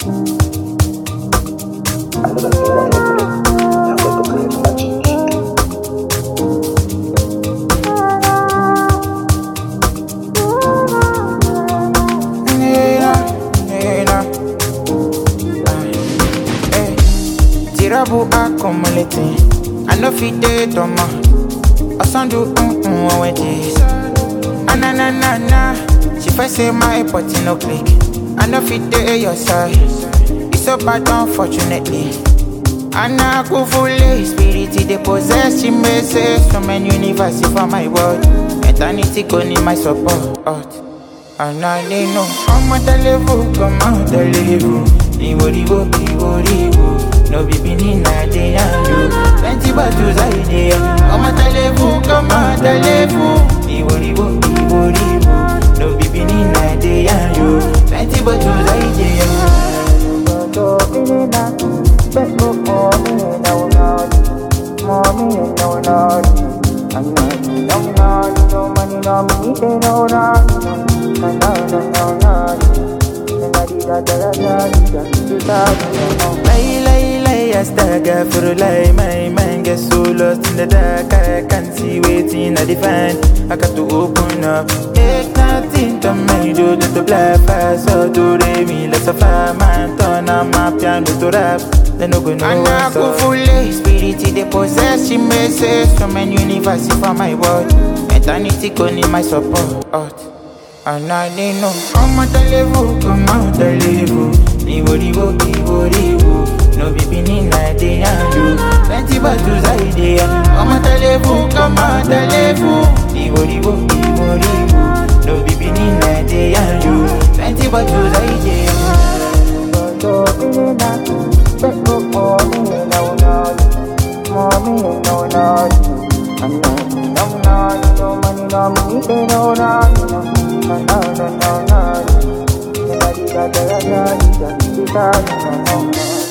Tirabu accumulating. I know fit date on my. I sound do when this. Na na na na. She first say my body no click. I know fit date your side. It's so bad unfortunately. And I go fully spirit they possess. She may say so many universe for my world. Eternity go need my support. And I need no. I'm at the level, come out the level. Iwo. No baby ni na dey and you. Plenty battles I dey. I'm at the level, come out the level. Iwo. No baby ni na dey and you. Plenty battles I dey. Lay, astaghfirullah, my mind gets so lost in the dark. I can't see waiting I define. I got to open up. Take nothing to me, do the black fast. So do me, let's a fire man, turn on my piano to rap. They no go know. And I go fully spirit they possess. She may say so many universe for my world. Eternity go need my support. And I need no. Come out the level, come out the level. Iwo. No baby ni na dey and you. Plenty battles I dey. Come out the level, come out the level. Iwo. No baby ni na dey and you. Plenty battles I dey. No.